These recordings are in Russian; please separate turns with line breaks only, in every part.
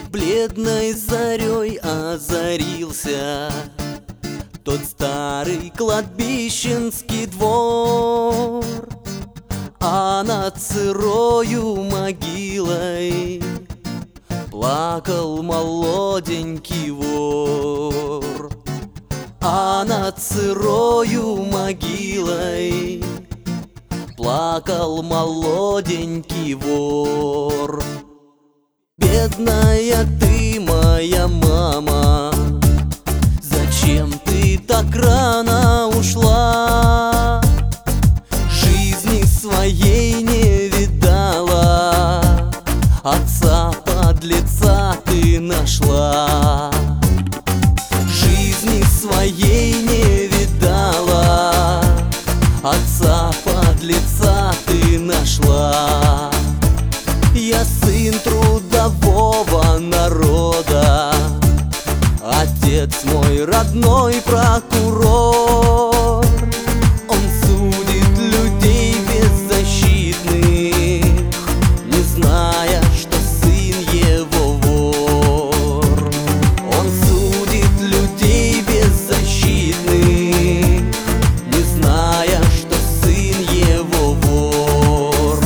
Бледной зарей озарился тот старый кладбищенский двор, а над сырою могилой плакал молоденький вор. А над сырою могилой плакал молоденький вор. Бедная ты, моя мама, зачем ты так рано ушла? Жизни своей не видала, отца подлеца ты нашла. Жизни своей не видала, отца подлеца ты нашла. Я сын трудового народа, отец мой родной прокурор. Он судит людей беззащитных, не зная, что сын его вор. Он судит людей беззащитных, не зная, что сын его вор.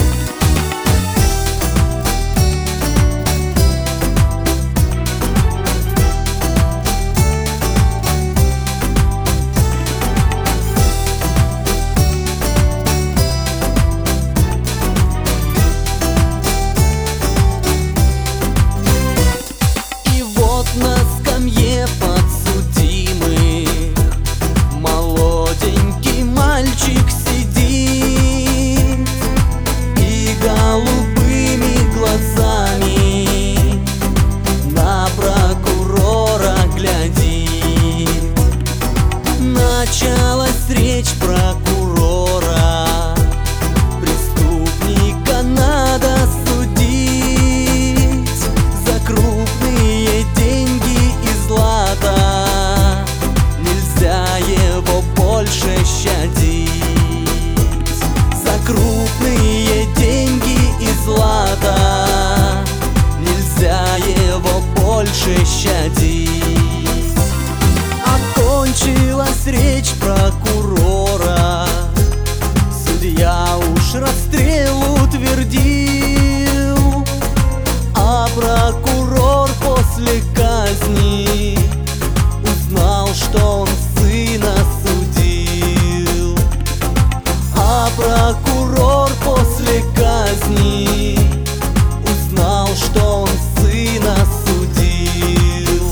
На скамье подсудимых молоденький мальчик сидит и голубыми глазами на прокурора глядит. Началась речь прокурора: преступника надо судить за крупные деньги и злато, нельзя его больше щадить. За крупные деньги и злато, нельзя его больше щадить. Окончилась речь прокурора, судья уж расстрел утвердил, а прокурор после казни узнал, что он сына судил. А прокурор после казни узнал, что он сына судил.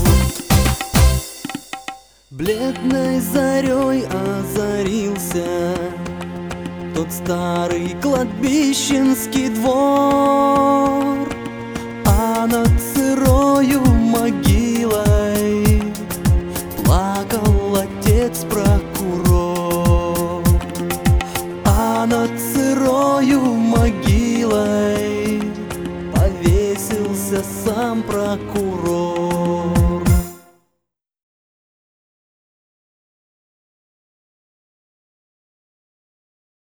Бледной зарей озарился тот старый кладбищенский двор, а над сырою могилой плакал отец прокурор. А над сырою могилой повесился сам прокурор.